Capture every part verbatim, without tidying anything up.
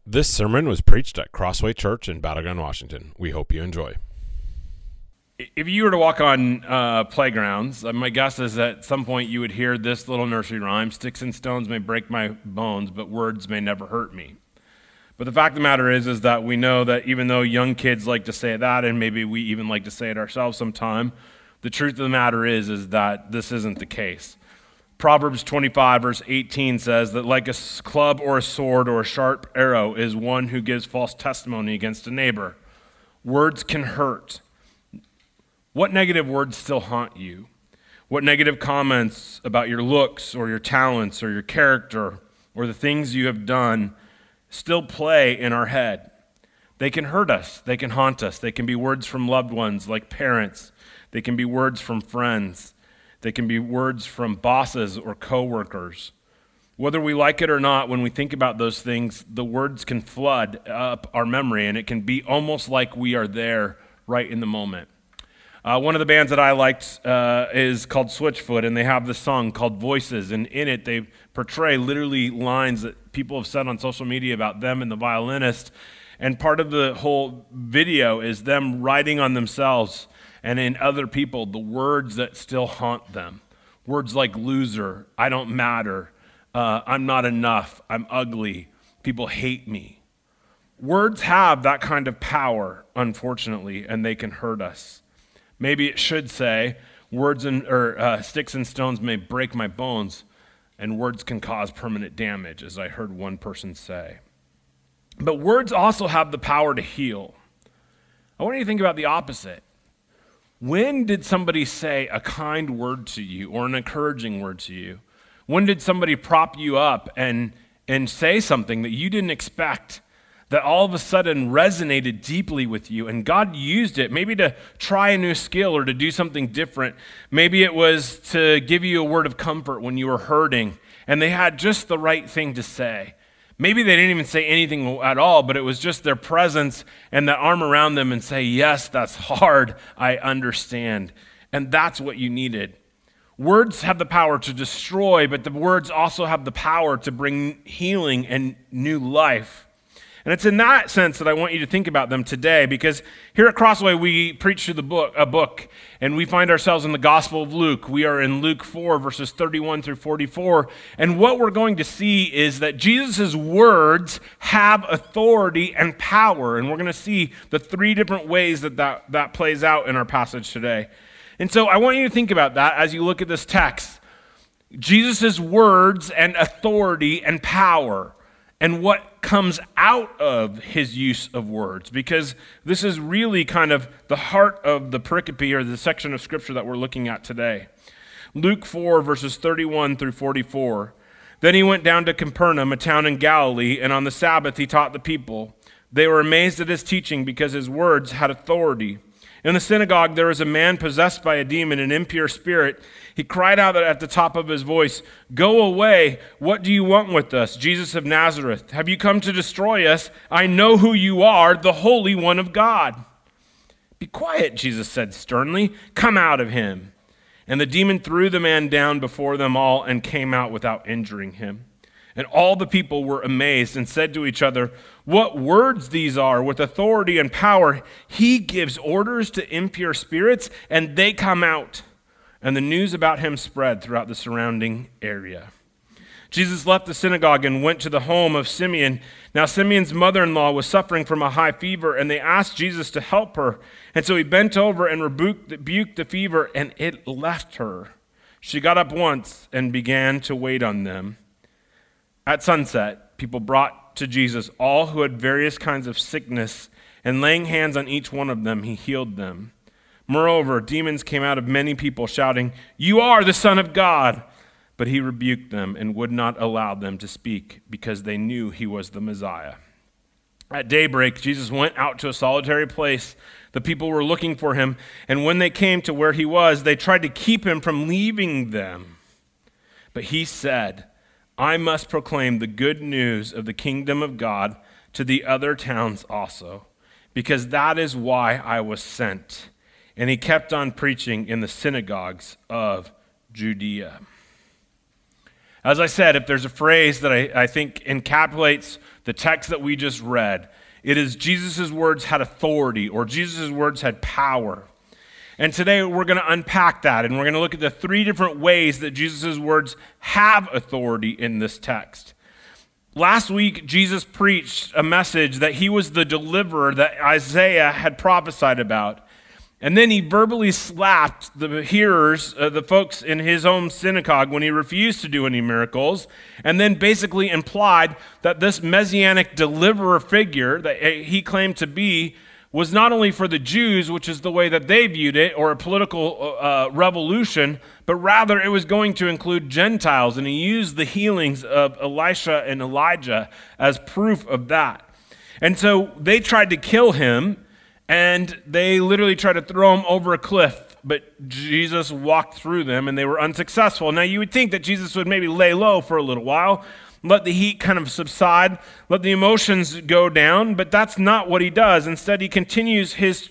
This sermon was preached at Crossway Church in Battleground, Washington. We hope you enjoy. If you were to walk on uh, playgrounds, uh, my guess is that at some point you would hear this little nursery rhyme: sticks and stones may break my bones, but words may never hurt me. But the fact of the matter is, is that we know that even though young kids like to say that, and maybe we even like to say it ourselves sometime, the truth of the matter is, is that this isn't the case. Proverbs twenty-five, verse eighteen says that like a club or a sword or a sharp arrow is one who gives false testimony against a neighbor. Words can hurt. What negative words still haunt you? What negative comments about your looks or your talents or your character or the things you have done still play in our head? They can hurt us. They can haunt us. They can be words from loved ones like parents. They can be words from friends. They can be words from bosses or coworkers. Whether we like it or not, when we think about those things, the words can flood up our memory, and it can be almost like we are there right in the moment. Uh, one of the bands that I liked uh, is called Switchfoot, and they have this song called Voices, and in it they portray literally lines that people have said on social media about them and the violinist, and part of the whole video is them writing on themselves and in other people the words that still haunt them. Words like loser, I don't matter, uh, I'm not enough, I'm ugly, people hate me. Words have that kind of power, unfortunately, and they can hurt us. Maybe it should say, words and or uh, sticks and stones may break my bones, and words can cause permanent damage, as I heard one person say. But words also have the power to heal. I want you to think about the opposite. When did somebody say a kind word to you or an encouraging word to you? When did somebody prop you up and, and say something that you didn't expect, that all of a sudden resonated deeply with you, and God used it maybe to try a new skill or to do something different? Maybe it was to give you a word of comfort when you were hurting, and they had just the right thing to say. Maybe they didn't even say anything at all, but it was just their presence and the arm around them and say, yes, that's hard, I understand. And that's what you needed. Words have the power to destroy, but the words also have the power to bring healing and new life. And it's in that sense that I want you to think about them today, because here at Crossway, we preach through the book, a book, and we find ourselves in the Gospel of Luke. We are in Luke four, verses thirty-one through forty-four, and what we're going to see is that Jesus' words have authority and power, and we're going to see the three different ways that, that that plays out in our passage today. And so I want you to think about that as you look at this text. Jesus' words and authority and power, and what comes out of his use of words, because this is really kind of the heart of the pericope, or the section of scripture that we're looking at today. Luke four, verses thirty-one through forty-four. Then he went down to Capernaum, a town in Galilee, and on the Sabbath he taught the people. They were amazed at his teaching because his words had authority. In the synagogue there was a man possessed by a demon, an impure spirit. He cried out at the top of his voice, "Go away, what do you want with us, Jesus of Nazareth? Have you come to destroy us? I know who you are, the Holy One of God." "Be quiet," Jesus said sternly. "Come out of him." And the demon threw the man down before them all and came out without injuring him. And all the people were amazed and said to each other, "What words these are! With authority and power, he gives orders to impure spirits, and they come out." And the news about him spread throughout the surrounding area. Jesus left the synagogue and went to the home of Simeon. Now Simeon's mother-in-law was suffering from a high fever, and they asked Jesus to help her. And so he bent over and rebuked, rebuked the fever, and it left her. She got up once and began to wait on them. At sunset, people brought to Jesus all who had various kinds of sickness, and laying hands on each one of them, he healed them. Moreover, demons came out of many people, shouting, "You are the Son of God!" But he rebuked them and would not allow them to speak, because they knew he was the Messiah. At daybreak, Jesus went out to a solitary place. The people were looking for him, and when they came to where he was, they tried to keep him from leaving them. But he said, "I must proclaim the good news of the kingdom of God to the other towns also, because that is why I was sent." And he kept on preaching in the synagogues of Judea. As I said, if there's a phrase that I, I think encapsulates the text that we just read, it is Jesus' words had authority, or Jesus' words had power. And today we're going to unpack that, and we're going to look at the three different ways that Jesus' words have authority in this text. Last week, Jesus preached a message that he was the deliverer that Isaiah had prophesied about. And then he verbally slapped the hearers, uh, the folks in his own synagogue, when he refused to do any miracles, and then basically implied that this messianic deliverer figure that he claimed to be was not only for the Jews, which is the way that they viewed it, or a political uh, revolution, but rather it was going to include Gentiles, and he used the healings of Elisha and Elijah as proof of that. And so they tried to kill him, and they literally tried to throw him over a cliff, but Jesus walked through them, and they were unsuccessful. Now, you would think that Jesus would maybe lay low for a little while, let the heat kind of subside, let the emotions go down, but that's not what he does. Instead, he continues his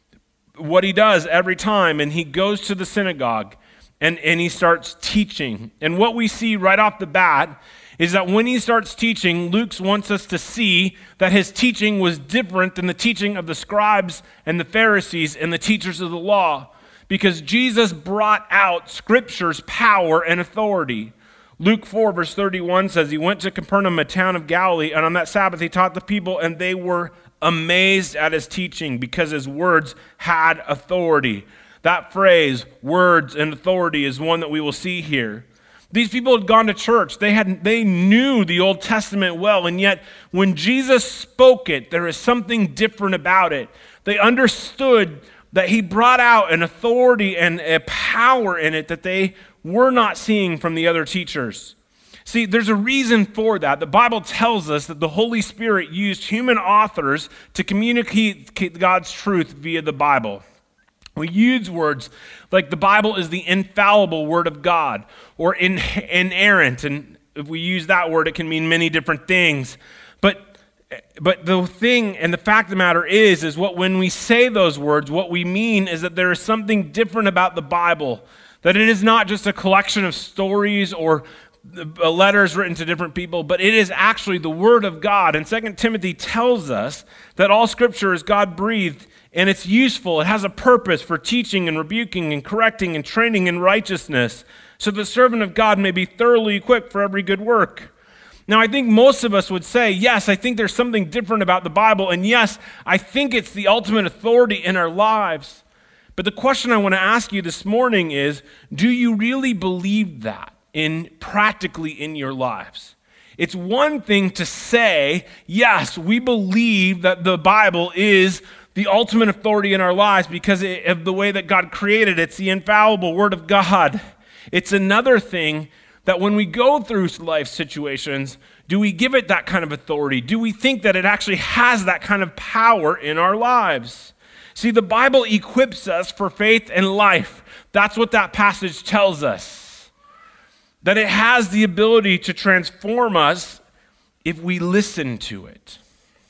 what he does every time, and he goes to the synagogue, and, and he starts teaching. And what we see right off the bat is that when he starts teaching, Luke wants us to see that his teaching was different than the teaching of the scribes and the Pharisees and the teachers of the law, because Jesus brought out Scripture's power and authority. Luke four, verse thirty-one says, he went to Capernaum, a town of Galilee, and on that Sabbath he taught the people, and they were amazed at his teaching because his words had authority. That phrase, words and authority, is one that we will see here. These people had gone to church. They had, they knew the Old Testament well, and yet when Jesus spoke it, there is something different about it. They understood that he brought out an authority and a power in it that they were not seeing from the other teachers. See, there's a reason for that. The Bible tells us that the Holy Spirit used human authors to communicate God's truth via the Bible. We use words like the Bible is the infallible word of God, or in, inerrant, and if we use that word, it can mean many different things. But, but the thing and the fact of the matter is, is what when we say those words, what we mean is that there is something different about the Bible, that it is not just a collection of stories or letters written to different people, but it is actually the Word of God. And Second Timothy tells us that all Scripture is God-breathed, and it's useful. It has a purpose for teaching and rebuking and correcting and training in righteousness, so the servant of God may be thoroughly equipped for every good work. Now, I think most of us would say, yes, I think there's something different about the Bible, and yes, I think it's the ultimate authority in our lives. But the question I want to ask you this morning is, do you really believe that in practically in your lives? It's one thing to say, yes, we believe that the Bible is the ultimate authority in our lives because of the way that God created it. It's the infallible Word of God. It's another thing that when we go through life situations, do we give it that kind of authority? Do we think that it actually has that kind of power in our lives? See, the Bible equips us for faith and life. That's what that passage tells us. That it has the ability to transform us if we listen to it.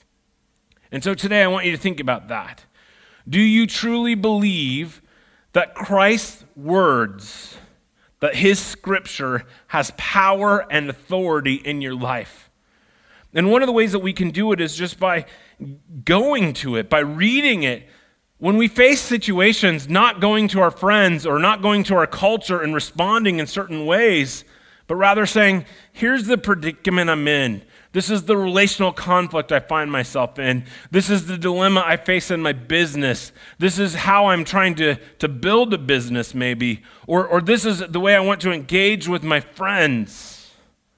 And so today I want you to think about that. Do you truly believe that Christ's words, that his Scripture has power and authority in your life? And one of the ways that we can do it is just by going to it, by reading it. When we face situations, not going to our friends or not going to our culture and responding in certain ways, but rather saying, here's the predicament I'm in. This is the relational conflict I find myself in. This is the dilemma I face in my business. This is how I'm trying to, to build a business maybe. Or, or this is the way I want to engage with my friends.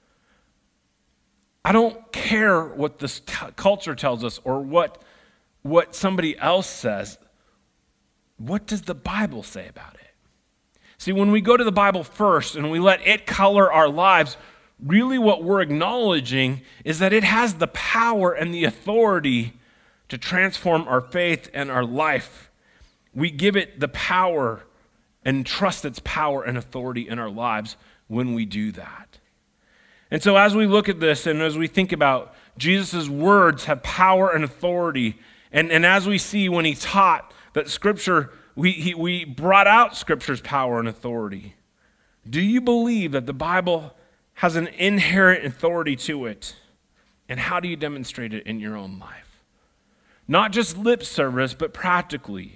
I don't care what this t- culture tells us or what, what somebody else says. What does the Bible say about it? See, when we go to the Bible first and we let it color our lives, really what we're acknowledging is that it has the power and the authority to transform our faith and our life. We give it the power and trust its power and authority in our lives when we do that. And so as we look at this and as we think about Jesus' words have power and authority, and, and as we see when he taught that Scripture, we, he, we brought out Scripture's power and authority. Do you believe that the Bible has an inherent authority to it. And how do you demonstrate it in your own life? Not just lip service, but practically.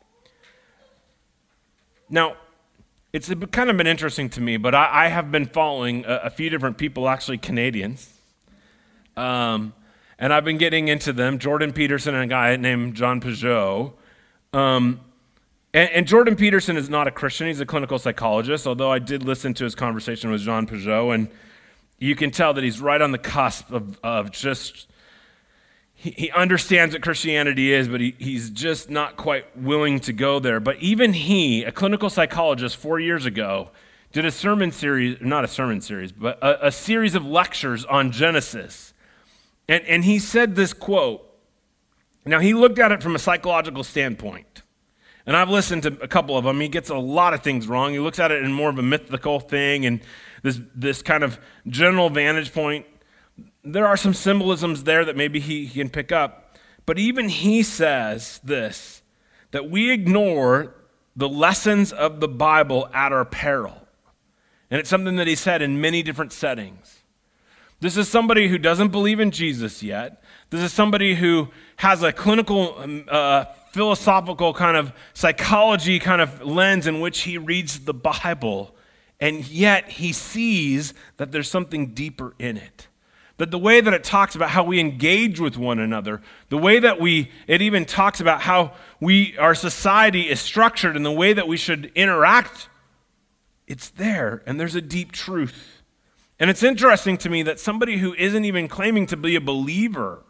Now, it's kind of been interesting to me, but I, I have been following a, a few different people, actually Canadians, um, and I've been getting into them, Jordan Peterson and a guy named John Pageau. Um, and, and Jordan Peterson is not a Christian, he's a clinical psychologist, although I did listen to his conversation with John Pageau, and you can tell that he's right on the cusp of, of just, he, he understands what Christianity is, but he, he's just not quite willing to go there. But even he, a clinical psychologist four years ago, did a sermon series, not a sermon series, but a, a series of lectures on Genesis. And, and he said this quote. Now, he looked at it from a psychological standpoint. And I've listened to a couple of them. He gets a lot of things wrong. He looks at it in more of a mythical thing and this this kind of general vantage point. There are some symbolisms there that maybe he, he can pick up. But even he says this, that we ignore the lessons of the Bible at our peril. And it's something that he said in many different settings. This is somebody who doesn't believe in Jesus yet. This is somebody who has a clinical, uh, philosophical kind of psychology kind of lens in which he reads the Bible. And yet he sees that there's something deeper in it. That the way that it talks about how we engage with one another, the way that we, it even talks about how we, our society is structured and the way that we should interact, it's there, and there's a deep truth. And it's interesting to me that somebody who isn't even claiming to be a believer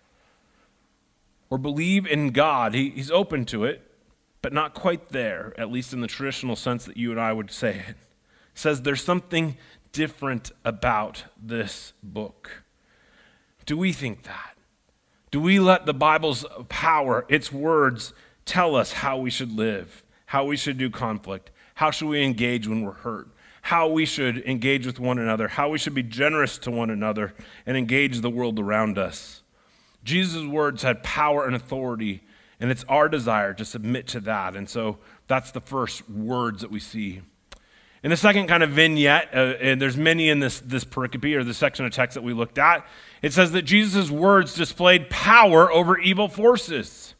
or believe in God, he, he's open to it, but not quite there, at least in the traditional sense that you and I would say it. Says there's something different about this book. Do we think that? Do we let the Bible's power, its words, tell us how we should live, how we should do conflict, how should we engage when we're hurt, how we should engage with one another, how we should be generous to one another and engage the world around us? Jesus' words had power and authority, and it's our desire to submit to that. And so that's the first words that we see. In the second kind of vignette, uh, and there's many in this, this pericope or the section of text that we looked at, it says that Jesus' words displayed power over evil forces.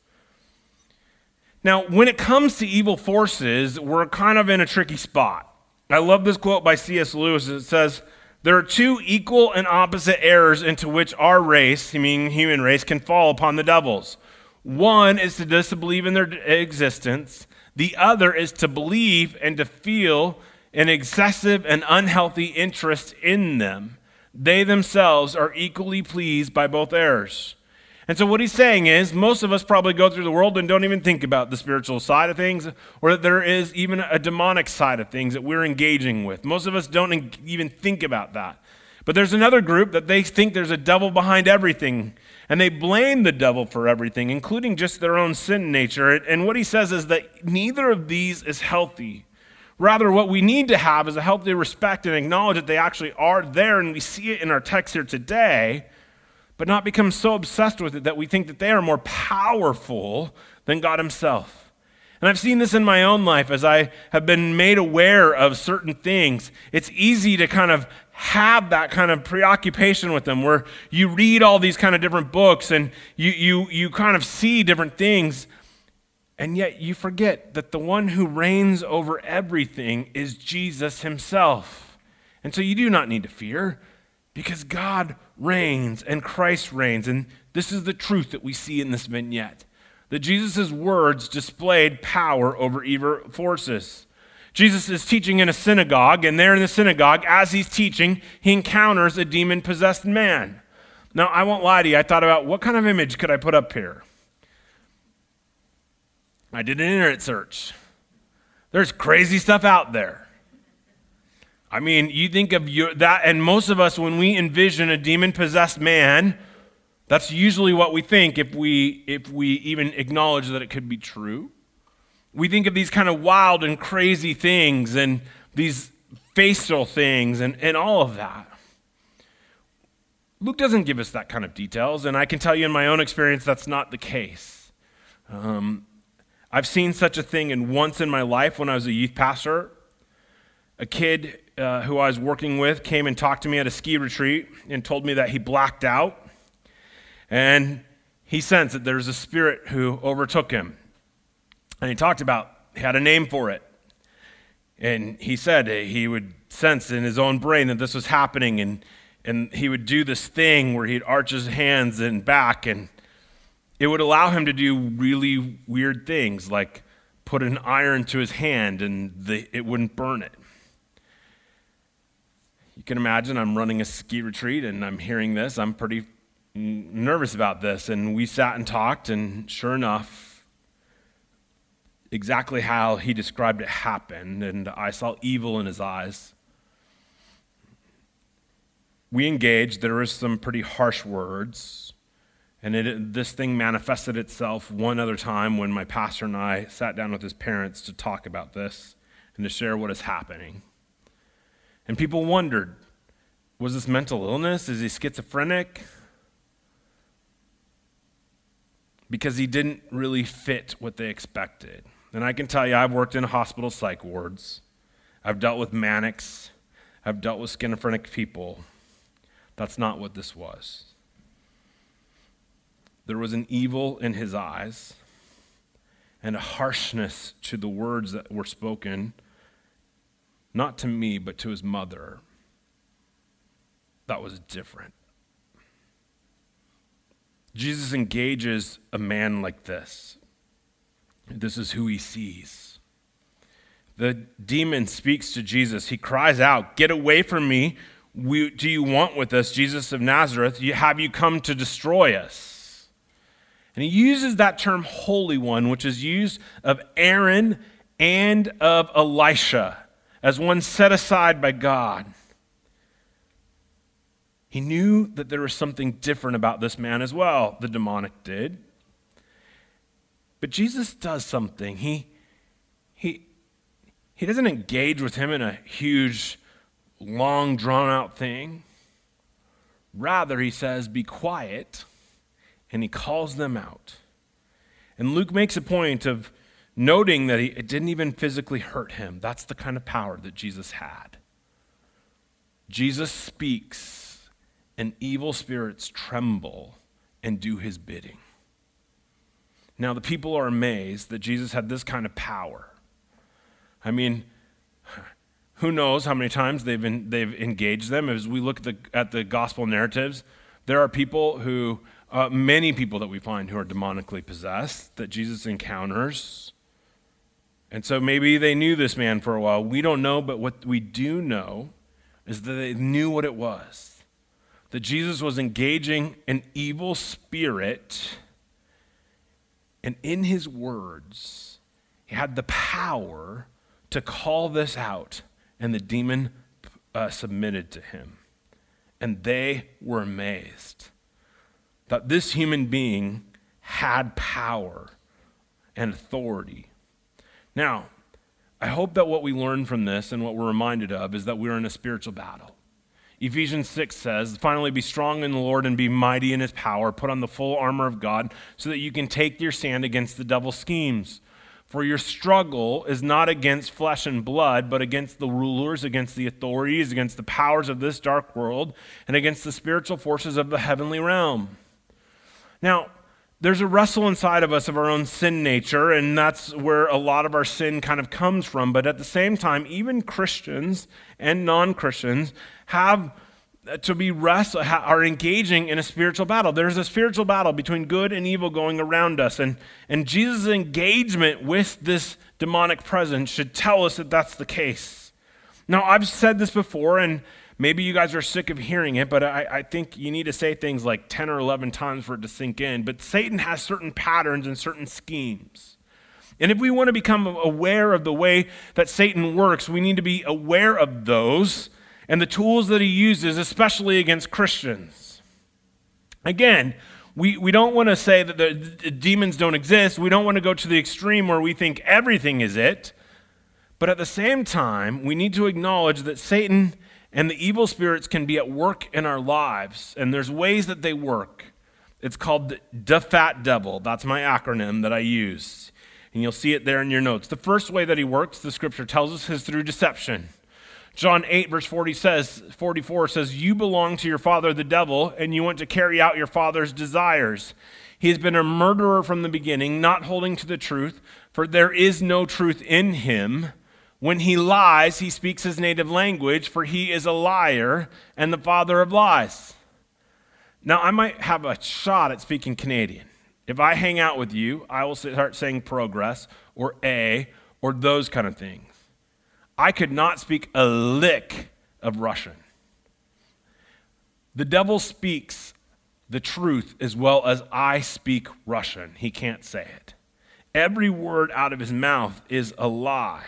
Now, when it comes to evil forces, we're kind of in a tricky spot. I love this quote by C S Lewis. It says, there are two equal and opposite errors into which our race, meaning human race, can fall upon the devils. One is to disbelieve in their existence. The other is to believe and to feel an excessive and unhealthy interest in them. They themselves are equally pleased by both errors. And so what he's saying is, most of us probably go through the world and don't even think about the spiritual side of things, or that there is even a demonic side of things that we're engaging with. Most of us don't even think about that. But there's another group that they think there's a devil behind everything, and they blame the devil for everything, including just their own sin nature. And what he says is that neither of these is healthy. Rather, what we need to have is a healthy respect and acknowledge that they actually are there, and we see it in our text here today, but not become so obsessed with it that we think that they are more powerful than God himself. And I've seen this in my own life as I have been made aware of certain things. It's easy to kind of have that kind of preoccupation with them where you read all these kind of different books and you you you kind of see different things. And yet you forget that the one who reigns over everything is Jesus himself. And so you do not need to fear because God reigns and Christ reigns. And this is the truth that we see in this vignette. That Jesus' words displayed power over evil forces. Jesus is teaching in a synagogue, and there in the synagogue, as he's teaching, he encounters a demon-possessed man. Now, I won't lie to you. I thought about what kind of image could I put up here? I did an internet search. There's crazy stuff out there. I mean, you think of your, that, and most of us, when we envision a demon-possessed man, that's usually what we think if we if we even acknowledge that it could be true. We think of these kind of wild and crazy things and these facial things and, and all of that. Luke doesn't give us that kind of details, and I can tell you in my own experience that's not the case. Um, I've seen such a thing, and once in my life when I was a youth pastor, a kid, uh, uh, who I was working with came and talked to me at a ski retreat and told me that he blacked out. And he sensed that there was a spirit who overtook him. And he talked about, he had a name for it. And he said he would sense in his own brain that this was happening, and, and he would do this thing where he'd arch his hands and back, and it would allow him to do really weird things, like put an iron to his hand and the, it wouldn't burn it. You can imagine I'm running a ski retreat and I'm hearing this. I'm pretty nervous about this. And we sat and talked, and sure enough, exactly how he described it happened, and I saw evil in his eyes. We engaged. There were some pretty harsh words, and it, this thing manifested itself one other time when my pastor and I sat down with his parents to talk about this and to share what is happening. And people wondered, was this mental illness? Is he schizophrenic? Because he didn't really fit what they expected. And I can tell you, I've worked in hospital psych wards. I've dealt with manics. I've dealt with schizophrenic people. That's not what this was. There was an evil in his eyes and a harshness to the words that were spoken, not to me, but to his mother. That was different. Jesus engages a man like this. This is who he sees. The demon speaks to Jesus. He cries out, "Get away from me. We, do you want with us, Jesus of Nazareth? You, have you come to destroy us?" And he uses that term Holy One, which is used of Aaron and of Elisha, as one set aside by God. He knew that there was something different about this man as well. The demonic did. But Jesus does something. He, he, he doesn't engage with him in a huge, long, drawn-out thing. Rather, he says, "Be quiet," and he calls them out. And Luke makes a point of noting that he, it didn't even physically hurt him. That's the kind of power that Jesus had. Jesus speaks, and evil spirits tremble and do his bidding. Now, the people are amazed that Jesus had this kind of power. I mean, who knows how many times they've been, they've engaged them. As we look at the, at the gospel narratives, there are people who, uh, many people that we find who are demonically possessed that Jesus encounters. And so maybe they knew this man for a while. We don't know, but what we do know is that they knew what it was. That Jesus was engaging an evil spirit, and in his words, he had the power to call this out, and the demon uh, submitted to him. And they were amazed that this human being had power and authority. Now, I hope that what we learn from this and what we're reminded of is that we're in a spiritual battle. Ephesians six says, "Finally be strong in the Lord and be mighty in his power. Put on the full armor of God so that you can take your stand against the devil's schemes. For your struggle is not against flesh and blood, but against the rulers, against the authorities, against the powers of this dark world, and against the spiritual forces of the heavenly realm." Now, there's a wrestle inside of us of our own sin nature, and that's where a lot of our sin kind of comes from. But at the same time, even Christians and non-Christians have to be wrestle, are engaging in a spiritual battle. There's a spiritual battle between good and evil going around us, and, and Jesus' engagement with this demonic presence should tell us that that's the case. Now, I've said this before, and maybe you guys are sick of hearing it, but I, I think you need to say things like ten or eleven times for it to sink in. But Satan has certain patterns and certain schemes. And if we want to become aware of the way that Satan works, we need to be aware of those and the tools that he uses, especially against Christians. Again, we, we don't want to say that the, the demons don't exist. We don't want to go to the extreme where we think everything is it. But at the same time, we need to acknowledge that Satan and the evil spirits can be at work in our lives, and there's ways that they work. It's called the fat devil. That's my acronym that I use, and you'll see it there in your notes. The first way that he works, the scripture tells us, is through deception. John eight, verse forty says, forty-four says, you belong to your father, the devil, and you want to carry out your father's desires. He has been a murderer from the beginning, not holding to the truth, for there is no truth in him. When he lies, he speaks his native language, for he is a liar and the father of lies. Now, I might have a shot at speaking Canadian. If I hang out with you, I will start saying progress or a or those kind of things. I could not speak a lick of Russian. The devil speaks the truth as well as I speak Russian. He can't say it. Every word out of his mouth is a lie.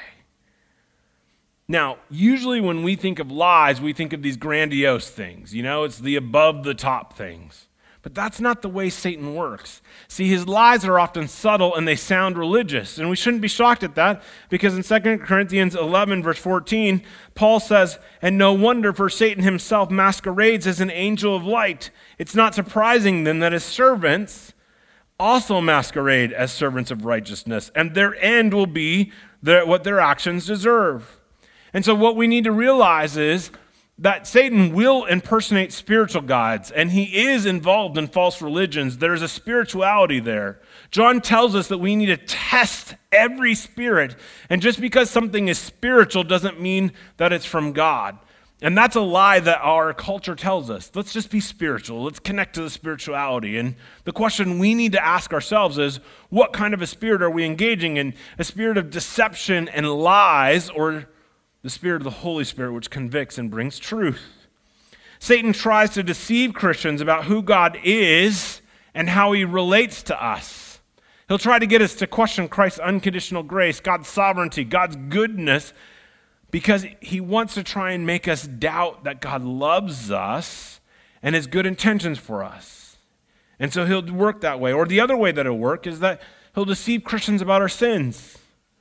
Now, usually when we think of lies, we think of these grandiose things. You know, it's the above-the-top things. But that's not the way Satan works. See, his lies are often subtle and they sound religious. And we shouldn't be shocked at that because in Second Corinthians eleven, verse fourteen, Paul says, and no wonder, for Satan himself masquerades as an angel of light. It's not surprising then that his servants also masquerade as servants of righteousness, and their end will be their, what their actions deserve. And so what we need to realize is that Satan will impersonate spiritual gods, and he is involved in false religions. There's a spirituality there. John tells us that we need to test every spirit, and just because something is spiritual doesn't mean that it's from God. And that's a lie that our culture tells us. Let's just be spiritual. Let's connect to the spirituality. And the question we need to ask ourselves is, what kind of a spirit are we engaging in? A spirit of deception and lies, or the spirit of the Holy Spirit, which convicts and brings truth? Satan tries to deceive Christians about who God is and how he relates to us. He'll try to get us to question Christ's unconditional grace, God's sovereignty, God's goodness, because he wants to try and make us doubt that God loves us and has good intentions for us. And so he'll work that way. Or the other way that he'll work is that he'll deceive Christians about our sins.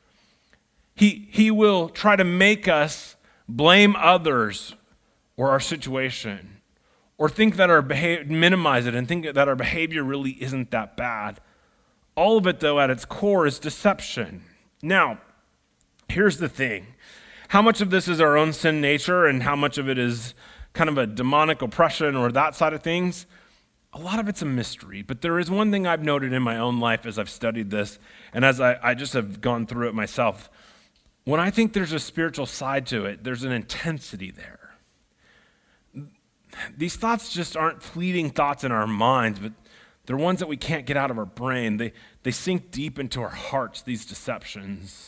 He, he will try to make us blame others or our situation, or think that our behavior, minimize it and think that our behavior really isn't that bad. All of it, though, at its core is deception. Now, here's the thing. How much of this is our own sin nature and how much of it is kind of a demonic oppression or that side of things? A lot of it's a mystery, but there is one thing I've noted in my own life as I've studied this and as I, I just have gone through it myself. When I think there's a spiritual side to it, there's an intensity there. These thoughts just aren't fleeting thoughts in our minds, but they're ones that we can't get out of our brain. They, they sink deep into our hearts, these deceptions.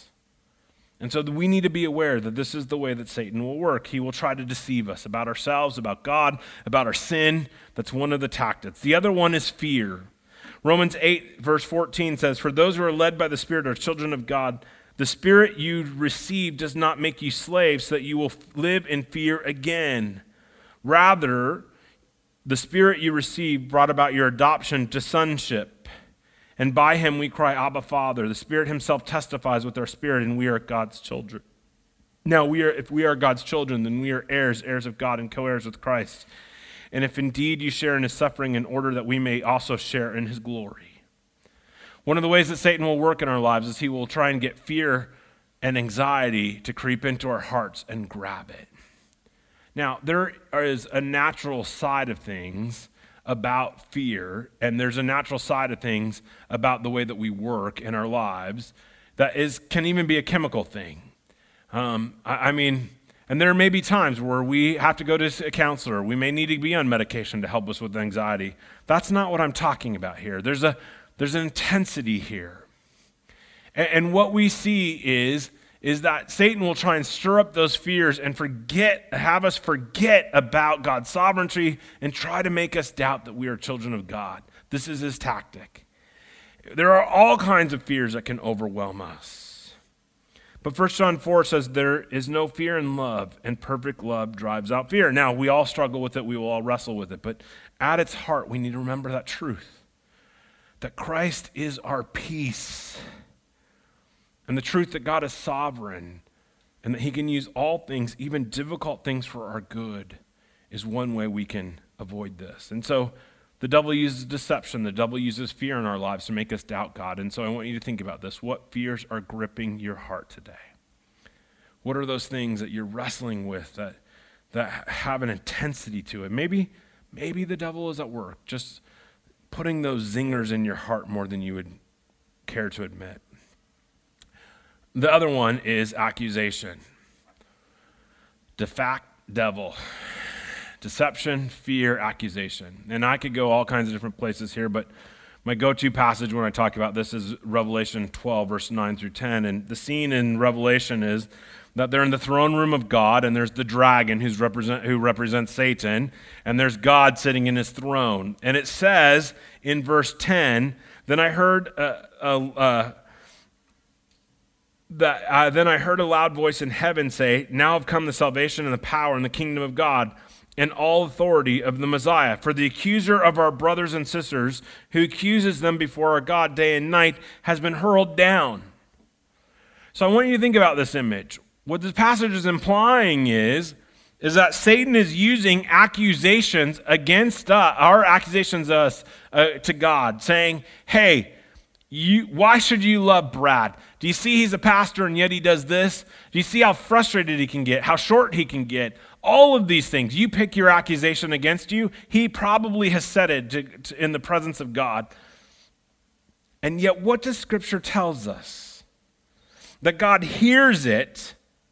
And so we need to be aware that this is the way that Satan will work. He will try to deceive us about ourselves, about God, about our sin. That's one of the tactics. The other one is fear. Romans eight, verse fourteen says, for those who are led by the Spirit are children of God. The Spirit you receive does not make you slaves so that you will live in fear again. Rather, the Spirit you received brought about your adoption to sonship. And by him we cry, Abba, Father. The Spirit himself testifies with our spirit, and we are God's children. Now, we are, if we are God's children, then we are heirs, heirs of God, and co-heirs with Christ. And if indeed you share in his suffering, in order that we may also share in his glory. One of the ways that Satan will work in our lives is he will try and get fear and anxiety to creep into our hearts and grab it. Now, there is a natural side of things about fear, and there's a natural side of things about the way that we work in our lives that is can even be a chemical thing. Um, I, I mean, and there may be times where we have to go to a counselor. We may need to be on medication to help us with anxiety. That's not what I'm talking about here. There's a there's an intensity here. And, and what we see is is that Satan will try and stir up those fears and forget, have us forget about God's sovereignty and try to make us doubt that we are children of God. This is his tactic. There are all kinds of fears that can overwhelm us. But First John four says there is no fear in love, and perfect love drives out fear. Now, we all struggle with it. We will all wrestle with it. But at its heart, we need to remember that truth, that Christ is our peace. And the truth that God is sovereign and that he can use all things, even difficult things, for our good is one way we can avoid this. And so the devil uses deception. The devil uses fear in our lives to make us doubt God. And so I want you to think about this. What fears are gripping your heart today? What are those things that you're wrestling with that that have an intensity to it? Maybe, maybe the devil is at work, just putting those zingers in your heart more than you would care to admit. The other one is accusation. De facto devil. Deception, fear, accusation. And I could go all kinds of different places here, but my go-to passage when I talk about this is Revelation twelve, verse nine through ten. And the scene in Revelation is that they're in the throne room of God, and there's the dragon who's represent, who represents Satan, and there's God sitting in his throne. And it says in verse ten, then I heard a, a, a That, uh, then I heard a loud voice in heaven say, now have come the salvation and the power and the kingdom of God and all authority of the Messiah. For the accuser of our brothers and sisters, who accuses them before our God day and night, has been hurled down. So I want you to think about this image. What this passage is implying is, is that Satan is using accusations against us, our accusations us, uh, to God, saying, hey, You, why should you love Brad? Do you see he's a pastor and yet he does this? Do you see how frustrated he can get, how short he can get? All of these things. You pick your accusation against you. He probably has said it to, to, in the presence of God. And yet what does Scripture tells us? That God hears it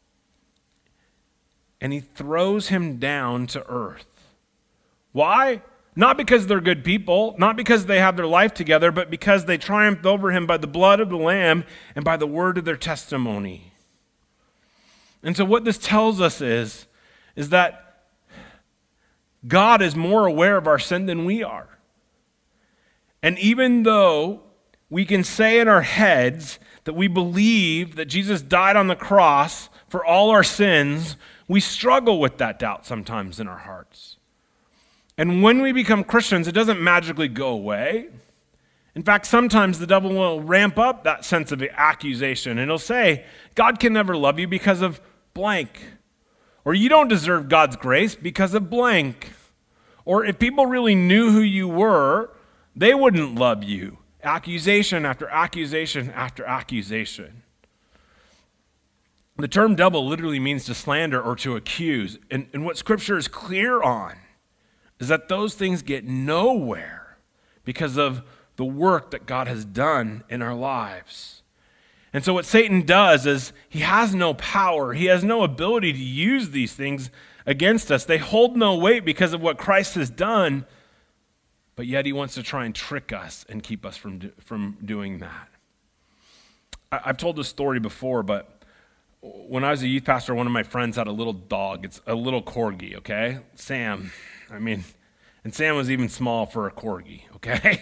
and he throws him down to earth. Why? Not because they're good people, not because they have their life together, but because they triumphed over him by the blood of the Lamb and by the word of their testimony. And so what this tells us is, is that God is more aware of our sin than we are. And even though we can say in our heads that we believe that Jesus died on the cross for all our sins, we struggle with that doubt sometimes in our hearts. And when we become Christians, it doesn't magically go away. In fact, sometimes the devil will ramp up that sense of accusation, and he'll say, God can never love you because of blank. Or you don't deserve God's grace because of blank. Or if people really knew who you were, they wouldn't love you. Accusation after accusation after accusation. The term devil literally means to slander or to accuse. And, and what Scripture is clear on is that those things get nowhere because of the work that God has done in our lives. And so what Satan does is he has no power. He has no ability to use these things against us. They hold no weight because of what Christ has done, but yet he wants to try and trick us and keep us from, do, from doing that. I, I've told this story before, but when I was a youth pastor, one of my friends had a little dog. It's a little corgi, okay? Sam. I mean, and Sam was even small for a corgi, okay?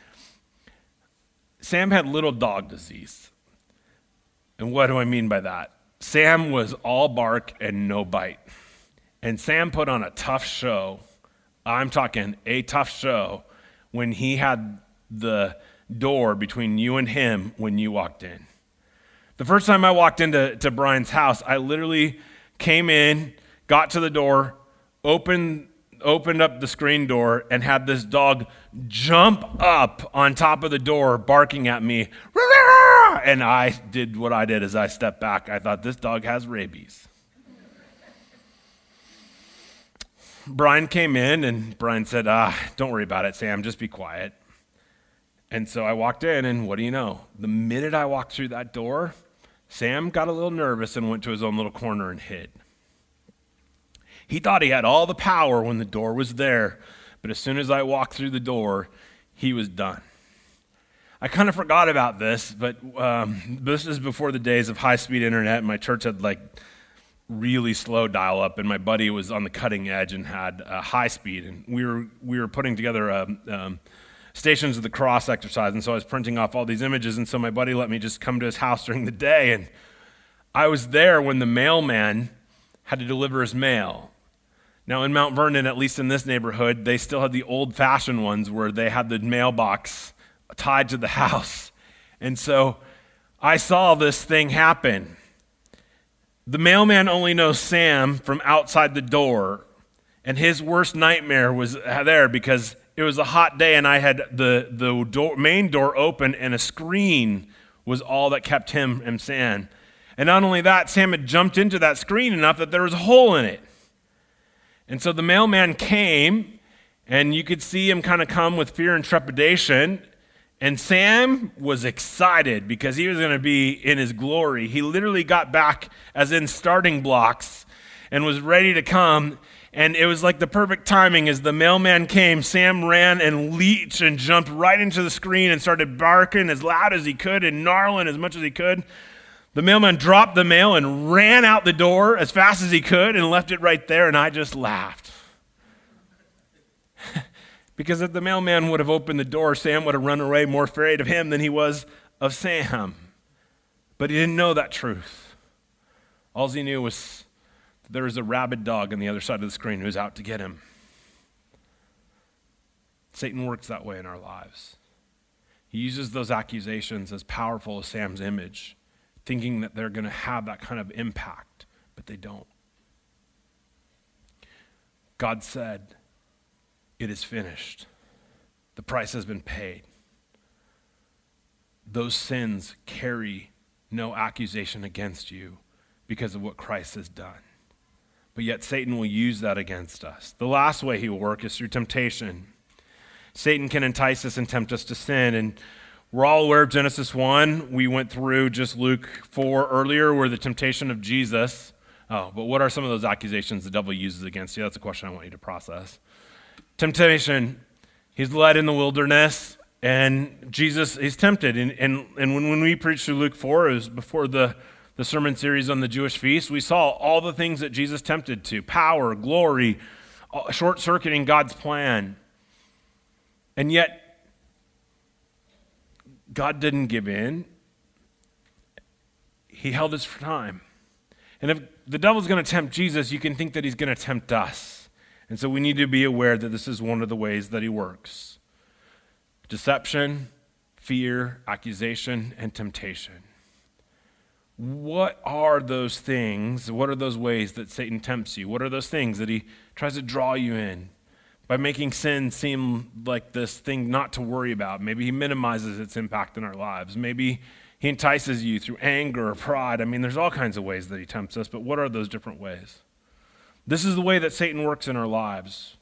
Sam had little dog disease. And what do I mean by that? Sam was all bark and no bite. And Sam put on a tough show. I'm talking a tough show when he had the door between you and him when you walked in. The first time I walked into to Brian's house, I literally came in, got to the door, opened opened up the screen door, and had this dog jump up on top of the door, barking at me. And I did what I did as I stepped back. I thought, this dog has rabies. Brian came in, and Brian said, ah, don't worry about it, Sam, just be quiet. And so I walked in, and what do you know? The minute I walked through that door, Sam got a little nervous and went to his own little corner and hid. He thought he had all the power when the door was there, but as soon as I walked through the door, he was done. I kind of forgot about this, but um, this is before the days of high-speed internet. My church had like really slow dial-up, and my buddy was on the cutting edge and had uh, high speed, and we were we were putting together a um, Stations of the Cross exercise, and so I was printing off all these images, and so my buddy let me just come to his house during the day, and I was there when the mailman had to deliver his mail. Now in Mount Vernon, at least in this neighborhood, they still had the old-fashioned ones where they had the mailbox tied to the house, and so I saw this thing happen. The mailman only knows Sam from outside the door, and his worst nightmare was there because it was a hot day and I had the, the door, main door open, and a screen was all that kept him and Sam. And not only that, Sam had jumped into that screen enough that there was a hole in it. And so the mailman came, and you could see him kind of come with fear and trepidation. And Sam was excited because he was going to be in his glory. He literally got back as in starting blocks and was ready to come. And it was like the perfect timing. As the mailman came, Sam ran and leaped and jumped right into the screen and started barking as loud as he could and gnarling as much as he could. The mailman dropped the mail and ran out the door as fast as he could and left it right there, and I just laughed. Because if the mailman would have opened the door, Sam would have run away more afraid of him than he was of Sam. But he didn't know that truth. All he knew was that there was a rabid dog on the other side of the screen who was out to get him. Satan works that way in our lives. He uses those accusations as powerful as Sam's image, thinking that they're going to have that kind of impact, but they don't. God said, "It is finished." The price has been paid. Those sins carry no accusation against you because of what Christ has done. But yet Satan will use that against us. The last way he will work is through temptation. Satan can entice us and tempt us to sin. And we're all aware of Genesis one. We went through just Luke four earlier, where the temptation of Jesus. Oh, but what are some of those accusations the devil uses against you? That's a question I want you to process. Temptation, he's led in the wilderness, and Jesus, he's tempted. And, and, and when, when we preached through Luke four, it was before the, the sermon series on the Jewish feast, we saw all the things that Jesus tempted to: power, glory, short-circuiting God's plan. And yet, God didn't give in. He held his time. And if the devil's going to tempt Jesus, you can think that he's going to tempt us. And so we need to be aware that this is one of the ways that he works. Deception, fear, accusation, and temptation. What are those things? What are those ways that Satan tempts you? What are those things that he tries to draw you in? By making sin seem like this thing not to worry about. Maybe he minimizes its impact in our lives. Maybe he entices you through anger or pride. I mean, there's all kinds of ways that he tempts us, but what are those different ways? This is the way that Satan works in our lives.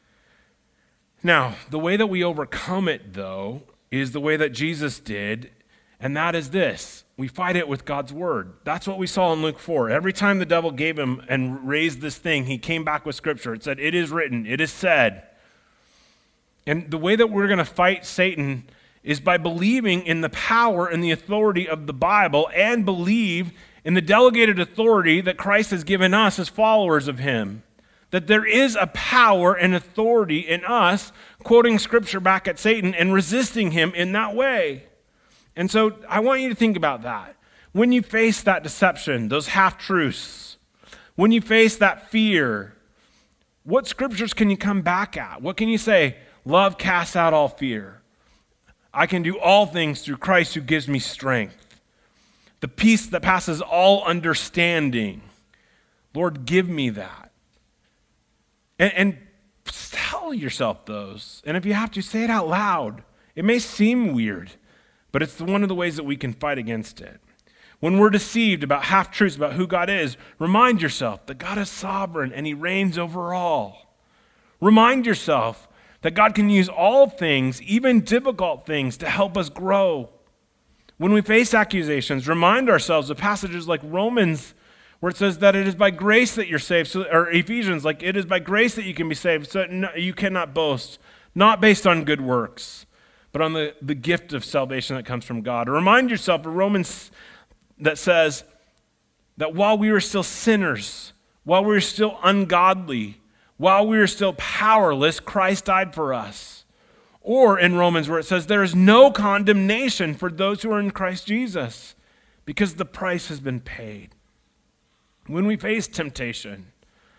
Now, the way that we overcome it, though, is the way that Jesus did, and that is this. We fight it with God's word. That's what we saw in Luke four. Every time the devil gave him and raised this thing, he came back with scripture. It said, "It is written, it is said." And the way that we're going to fight Satan is by believing in the power and the authority of the Bible, and believe in the delegated authority that Christ has given us as followers of him. That there is a power and authority in us quoting scripture back at Satan and resisting him in that way. And so I want you to think about that. When you face that deception, those half-truths, when you face that fear, what scriptures can you come back at? What can you say? Love casts out all fear. I can do all things through Christ who gives me strength. The peace that passes all understanding. Lord, give me that. And, and tell yourself those. And if you have to, say it out loud. It may seem weird, but it's one of the ways that we can fight against it. When we're deceived about half-truths about who God is, remind yourself that God is sovereign and he reigns over all. Remind yourself that God can use all things, even difficult things, to help us grow. When we face accusations, remind ourselves of passages like Romans, where it says that it is by grace that you're saved, so, or Ephesians, like it is by grace that you can be saved, so no, you cannot boast, not based on good works, but on the, the gift of salvation that comes from God. Or remind yourself of Romans that says that while we were still sinners, while we were still ungodly, while we were still powerless, Christ died for us. Or in Romans where it says there is no condemnation for those who are in Christ Jesus because the price has been paid. When we face temptation,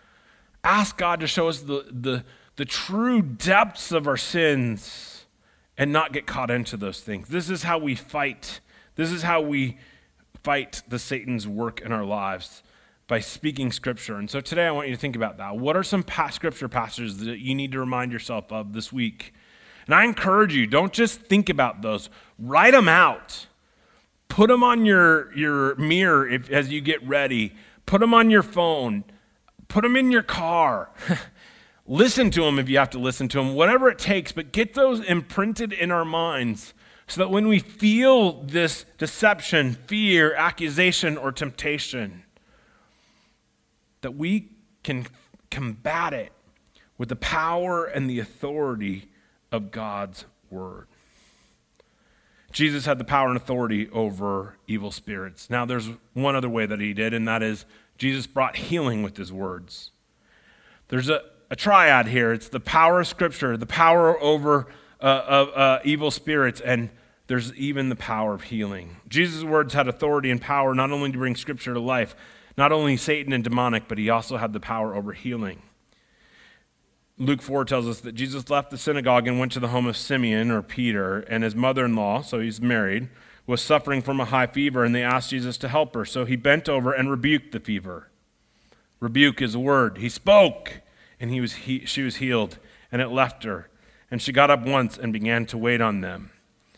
ask God to show us the, the, the true depths of our sins and not get caught into those things. This is how we fight. This is how we fight the Satan's work in our lives, by speaking scripture. And so today I want you to think about that. What are some past scripture passages that you need to remind yourself of this week? And I encourage you, don't just think about those. Write them out. Put them on your, your mirror if, as you get ready. Put them on your phone. Put them in your car. Listen to them if you have to listen to them, whatever it takes, but get those imprinted in our minds so that when we feel this deception, fear, accusation, or temptation, that we can combat it with the power and the authority of God's word. Jesus had the power and authority over evil spirits. Now, there's one other way that he did, and that is Jesus brought healing with his words. There's a, a triad here. It's the power of Scripture, the power over uh, of uh, evil spirits, and there's even the power of healing. Jesus' words had authority and power not only to bring Scripture to life, not only Satan and demonic, but he also had the power over healing. Luke four tells us that Jesus left the synagogue and went to the home of Simeon, or Peter, and his mother-in-law, so he's married, was suffering from a high fever, and they asked Jesus to help her. So he bent over and rebuked the fever. Rebuke is a word. He spoke, and he was he, she was healed, and it left her. And she got up once and began to wait on them.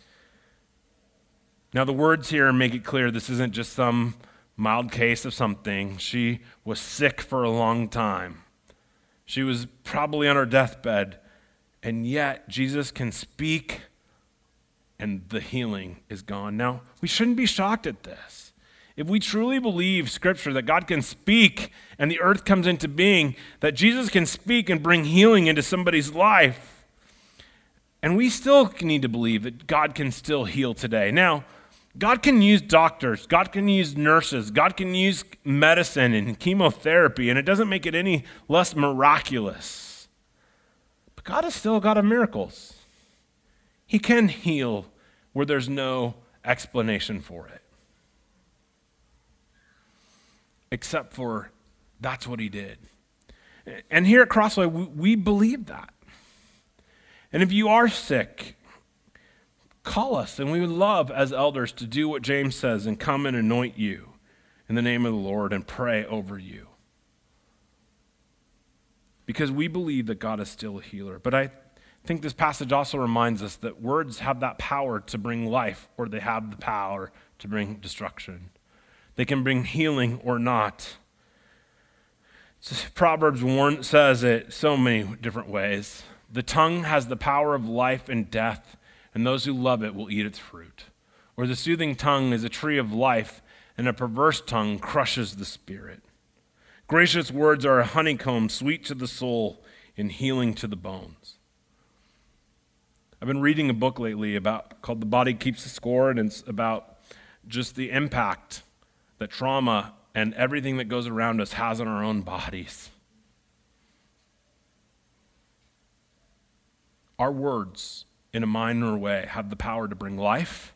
Now the words here make it clear this isn't just some mild case of something. She was sick for a long time. She was probably on her deathbed, and yet Jesus can speak and the healing is gone. Now, we shouldn't be shocked at this. If we truly believe Scripture that God can speak and the earth comes into being, that Jesus can speak and bring healing into somebody's life, and we still need to believe that God can still heal today. Now, God can use doctors, God can use nurses, God can use medicine and chemotherapy, and it doesn't make it any less miraculous. But God is still a God of miracles. He can heal where there's no explanation for it. Except for that's what he did. And here at Crossway, we, we believe that. And if you are sick, call us, and we would love as elders to do what James says and come and anoint you in the name of the Lord and pray over you. Because we believe that God is still a healer. But I think this passage also reminds us that words have that power to bring life, or they have the power to bring destruction. They can bring healing or not. Proverbs warn, says it so many different ways. The tongue has the power of life and death, and those who love it will eat its fruit. Or the soothing tongue is a tree of life, and a perverse tongue crushes the spirit. Gracious words are a honeycomb, sweet to the soul and healing to the bones. I've been reading a book lately about called The Body Keeps the Score, and it's about just the impact that trauma and everything that goes around us has on our own bodies. Our words, in a minor way, have the power to bring life,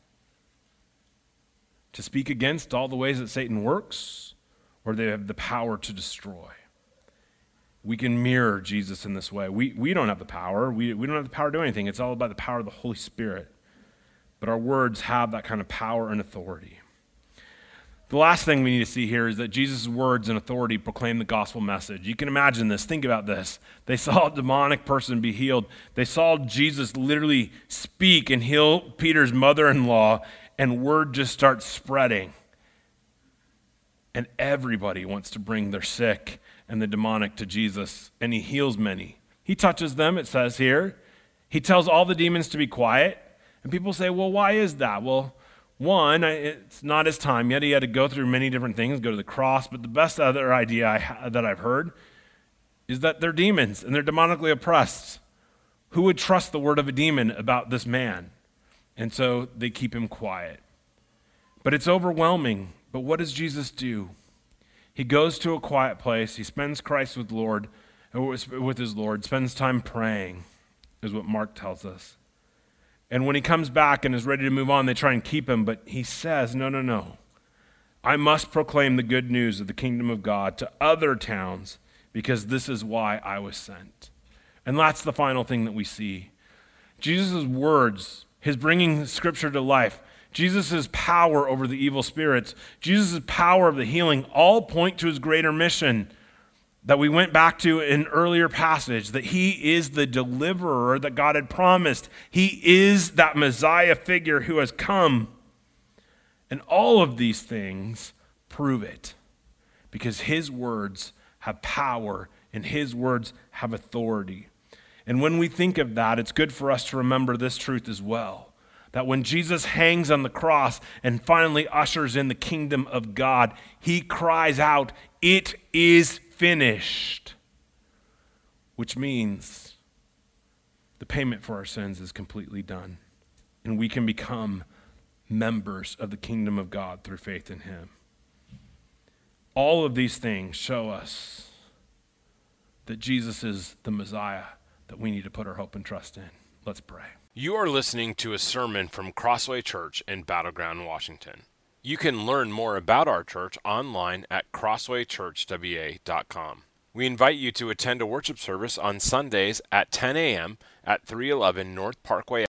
to speak against all the ways that Satan works, or they have the power to destroy. We can mirror Jesus in this way. We, we don't have the power. We, we don't have the power to do anything. It's all about the power of the Holy Spirit. But our words have that kind of power and authority. The last thing we need to see here is that Jesus' words and authority proclaim the gospel message. You can imagine this. Think about this. They saw a demonic person be healed. They saw Jesus literally speak and heal Peter's mother-in-law, and word just starts spreading. And everybody wants to bring their sick and the demonic to Jesus, and he heals many. He touches them, it says here. He tells all the demons to be quiet. And people say, well, why is that? Well, one, it's not his time yet. He had to go through many different things, go to the cross. But the best other idea I ha- that I've heard is that they're demons and they're demonically oppressed. Who would trust the word of a demon about this man? And so they keep him quiet. But it's overwhelming. But what does Jesus do? He goes to a quiet place. He spends Christ with Lord, with his Lord, spends time praying, is what Mark tells us. And when he comes back and is ready to move on, they try and keep him, but he says, no, no, no. I must proclaim the good news of the kingdom of God to other towns because this is why I was sent. And that's the final thing that we see. Jesus' words, his bringing Scripture to life, Jesus' power over the evil spirits, Jesus' power of the healing, all point to his greater mission that we went back to in an earlier passage, that he is the deliverer that God had promised. He is that Messiah figure who has come. And all of these things prove it, because his words have power and his words have authority. And when we think of that, it's good for us to remember this truth as well, that when Jesus hangs on the cross and finally ushers in the kingdom of God, he cries out, "It is finished," which means the payment for our sins is completely done, and we can become members of the kingdom of God through faith in him. All of these things show us that Jesus is the Messiah that we need to put our hope and trust in. Let's pray. You are listening to a sermon from Crossway Church in Battleground, Washington. You can learn more about our church online at crossway church w a dot com. We invite you to attend a worship service on Sundays at ten a.m. at three eleven North Parkway